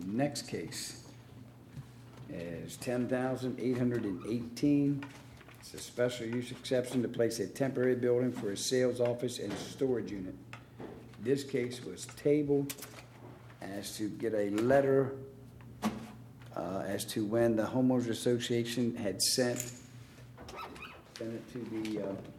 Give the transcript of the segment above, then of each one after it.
Next case is 10,818. It's a special use exception to place a temporary building for a sales office and storage unit. This case was tabled as to get a letter as to when the homeowners association had sent it to the,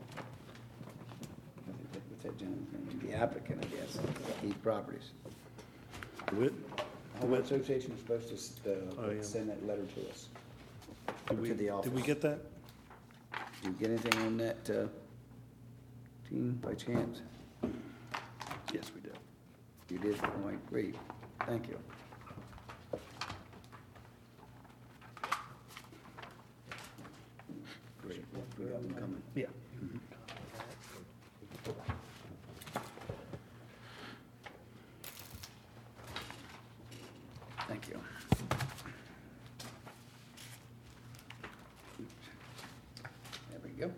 what's that gentleman's name? The applicant, I guess, Heath Properties. DeWitt? The homeowners association was supposed to yeah. send that letter to us, Did to the office. Did we get that? Did you get anything on that, team, by chance? Yes, we did. You did? All right, great. Thank you. Great. We got them coming. Yeah. Thank you. There we go.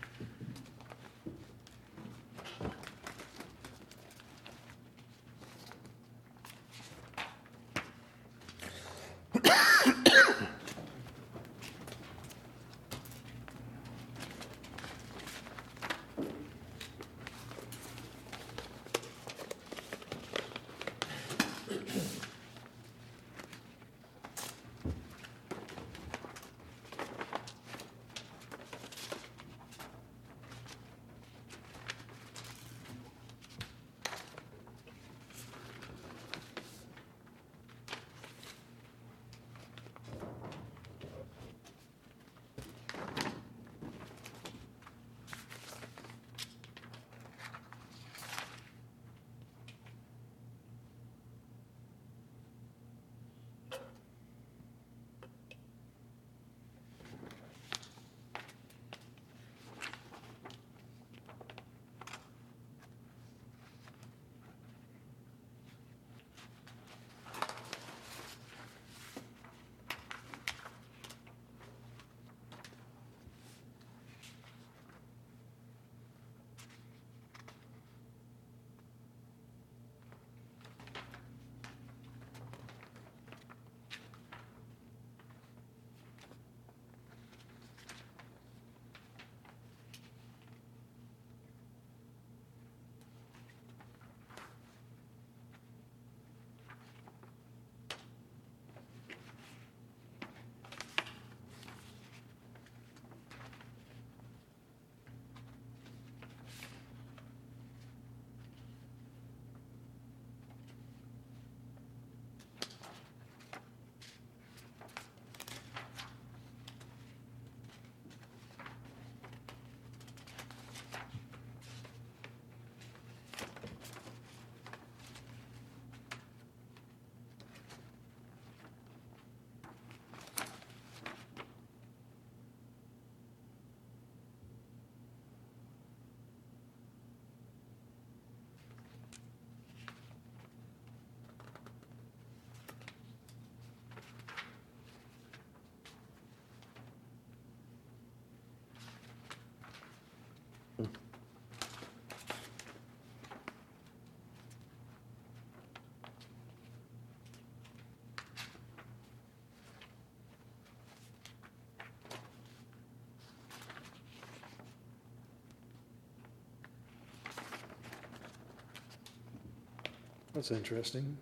That's interesting.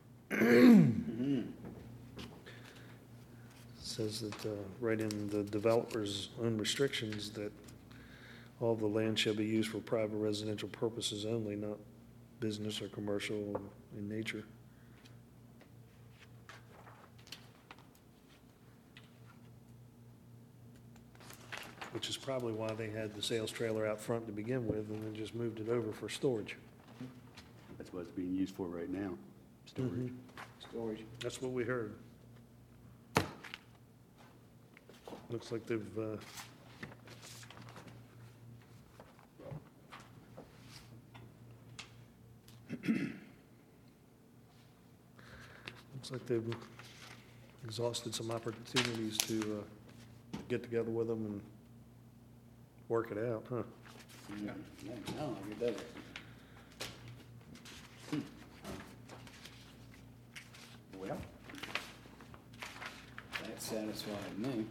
Says that right in the developer's own restrictions that all the land shall be used for private residential purposes only, not business or commercial in nature. Which is probably why they had the sales trailer out front to begin with and then just moved it over for storage. That's what it's being used for right now, storage. Storage. That's what we heard. Looks like they've, looks like they've exhausted some opportunities to get together with them and work it out, huh? Yeah, no, it does. Well, satisfied me.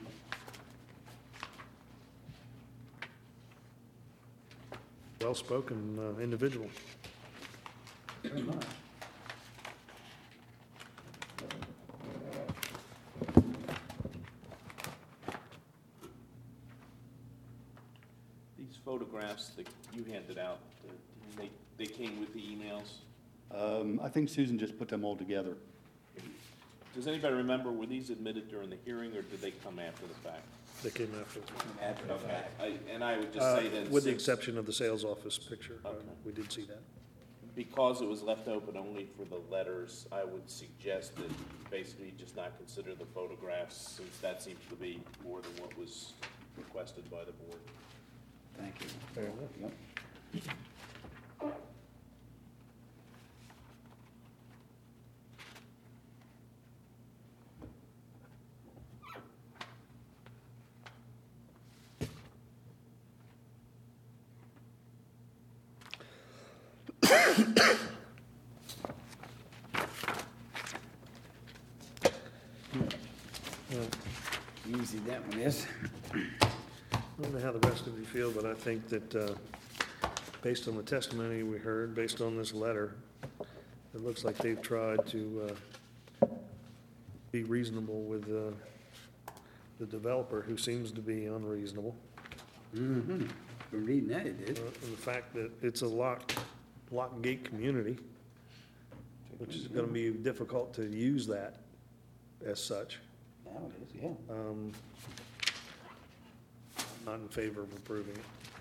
Well-spoken individual. Very much. These photographs that you handed out, they came with the emails. I think Susan just put them all together. Does anybody remember, were these admitted during the hearing, or did they come after the fact? They came after. After the fact. And I would just say then, With the since- exception of the sales office picture. Okay. We did see that. because it was left open only for the letters, I would suggest that basically just not consider the photographs, since that seems to be more than what was requested by the board. Thank you. Fair enough. Yep. Easy that one is. I don't know how the rest of you feel, but I think that based on the testimony we heard, based on this letter, it looks like they've tried to be reasonable with the developer, who seems to be unreasonable. Mm-hmm. From reading that, it is. And the fact that it's a lock and gate community, which is going to be difficult to use that as such. Now it is, yeah. Not in favor of approving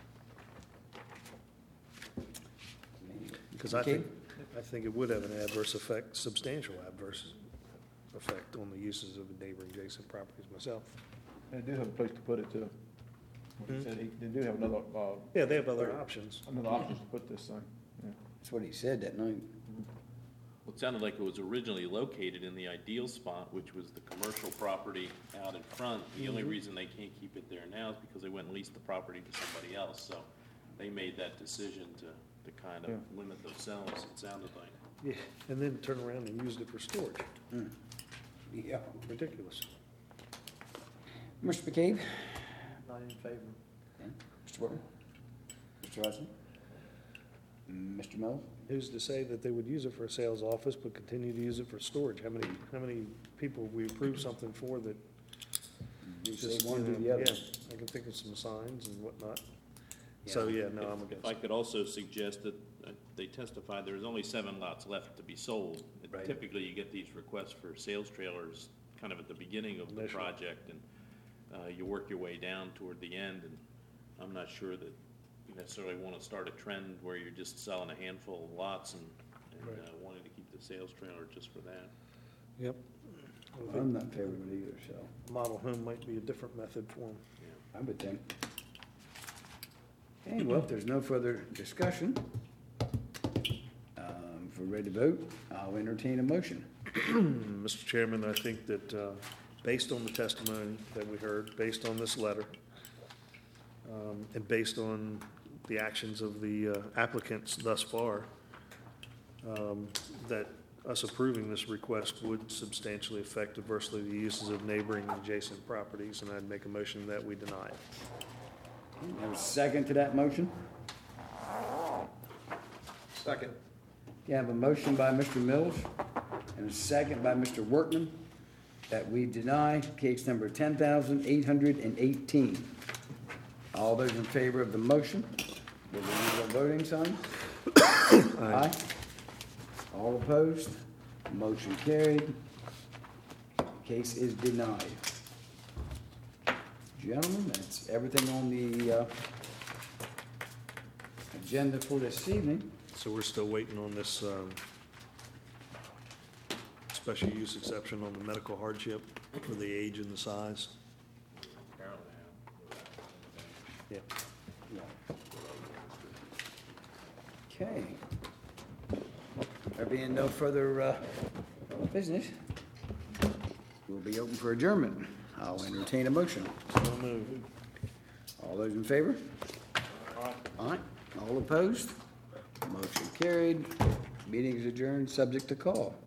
it. Because I Okay. think it would have an adverse effect, substantial adverse effect on the uses of the neighboring adjacent properties myself. They do have a place to put it too. He said they do have another, Yeah, they have other options. another option to put this thing, yeah. That's what he said that night. Well, it sounded like it was originally located in the ideal spot, which was the commercial property out in front. The only reason they can't keep it there now is because they went and leased the property to somebody else, so they made that decision to kind of Yeah. limit themselves, it sounded like. Yeah, and then turn around and used it for storage. Yeah. Ridiculous. Mr. McCabe? Not in favor. Okay. Mr. Workman? Mr. Hudson? Mr. Mills? Who's to say that they would use it for a sales office but continue to use it for storage? How many people we approve something for that You say just, one you to know, the other. yeah, I can think of some signs and whatnot. So, yeah, no, I'm If against I it. could also suggest that they testified there's only 7 lots left to be sold. And Right. typically, you get these requests for sales trailers kind of at the beginning of the Initially. project, and you work your way down toward the end, and I'm not sure that you necessarily want to start a trend where you're just selling a handful of lots and Right. wanting to keep the sales trailer just for that. Yep. I'm not in favor of it either, so Model home might be a different method for them. I would think. Okay, well, if there's no further discussion, if we're ready to vote, I'll entertain a motion. Mr. Chairman, I think that based on the testimony that we heard, based on this letter, and based on the actions of the applicants thus far, that us approving this request would substantially affect adversely the uses of neighboring and adjacent properties, and I'd make a motion that we deny it. Have a second to that motion? Second. You have a motion by Mr. Mills and a second by Mr. Workman that we deny case number 10,818. All those in favor of the motion, will use a voting sign. Aye. All opposed? Motion carried. Case is denied. Gentlemen, that's everything on the agenda for this evening. So we're still waiting on this special use exception on the medical hardship for the age and the size. Yeah. Okay. There being no further business, we'll be open for adjournment. I'll entertain a motion. So moved. All those in favor? Aye. All opposed? Motion carried. Meeting is adjourned, subject to call.